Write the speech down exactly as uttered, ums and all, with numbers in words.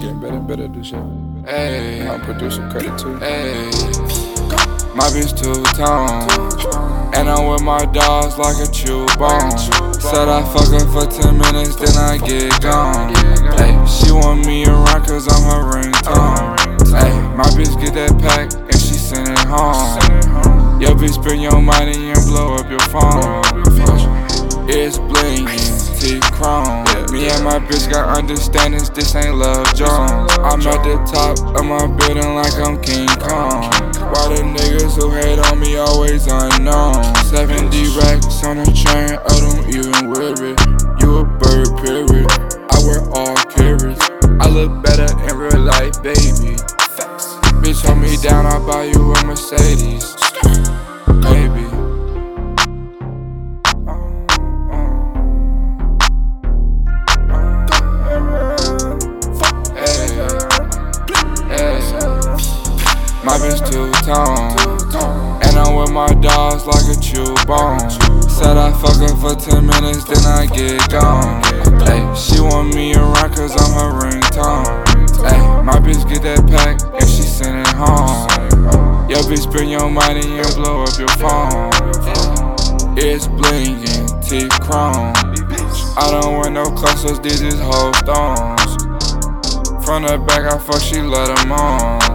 getting better and better at this shit. Ayy, I'm producing credit too. ayy, my bitch two-tone, and I'm with my dogs like a chew bone. Said I fuck her for ten minutes, then I get gone. Ayy, she want me around cause I'm her ringtone. Ayy, my bitch get that pack and she send it home. Yo bitch spend your money and blow up your phone. It's blingin', T-Chrome. Me and my bitch got understandings, this ain't Love Jones. I'm at the top of my building like I'm King Kong. Why the niggas who hate on me always unknown? seventy racks on a train, I don't even wear it. You a bird, period. I wear all carrots. I look better in real life, baby. Bitch, hold me down, I'll buy you a Mercedes. Baby. My bitch two-tone, and I'm with my dogs like a chew bone. Said I fuck her for ten minutes, then I get gone. Ay, she want me around cause I'm her ringtone. Ay, my bitch get that pack and she send it home. Yo bitch spend your money and blow up your phone. It's blingin', T-Chrome. I don't wear no clusters, these is whole stones. From the back I fuck, she let them on.